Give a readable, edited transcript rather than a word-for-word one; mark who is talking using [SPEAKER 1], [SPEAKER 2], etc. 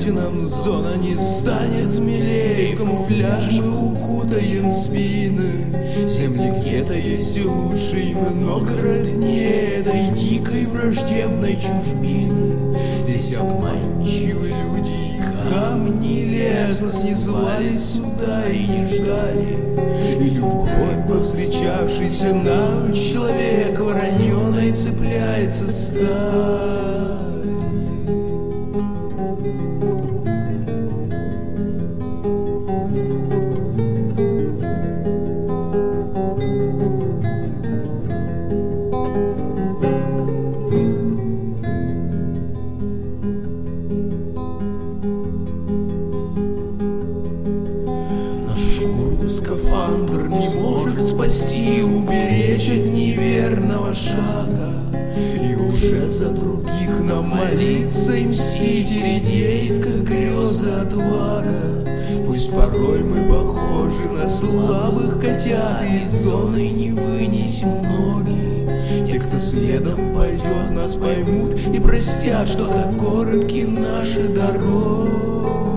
[SPEAKER 1] Поверьте нам, зона не станет милей. В камуфляж мы укутаем спины. Земли где-то есть и лучше, и много роднее этой дикой враждебной чужбины. Здесь обманчивые люди и камни, лес. Нас не звали сюда и не ждали. И любой повстречавшийся нам человек вороненой цепляется сталь. Скафандр не может спасти, уберечь от неверного шага. И уже за других нам молиться и мстить, и редеет, как грезы отвага. Пусть порой мы похожи на слабых котят, и зоны не вынесем ноги. Те, кто следом пойдет, нас поймут и простят, что так коротки наши дороги.